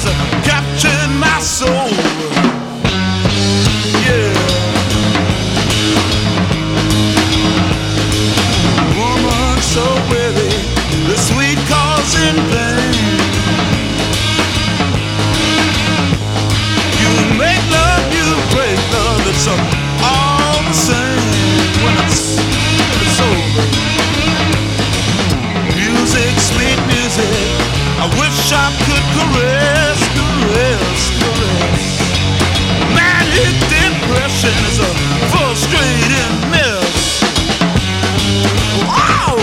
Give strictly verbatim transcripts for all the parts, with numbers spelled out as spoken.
has captured my soul. Yeah. Woman so pretty, the sweet cause in vain. You make love, you break love, it's all the same when it's, when it's over. Music, sweet music, I wish I could caress, caress, caress. Manic depression is a frustrating mess. Wow!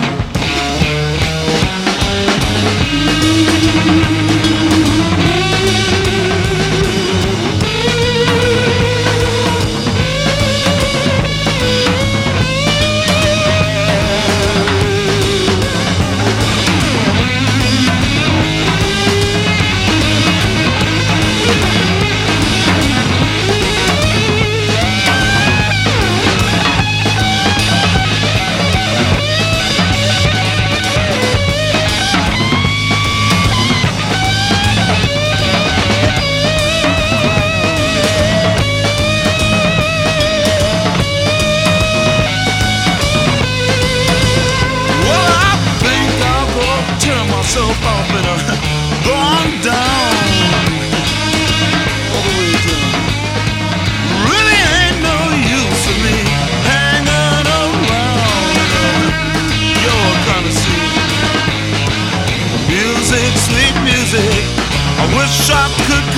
Off and uh, gone down all the way down. Really ain't no use for me hanging around your kind of scene. Music, sweet music, I wish I could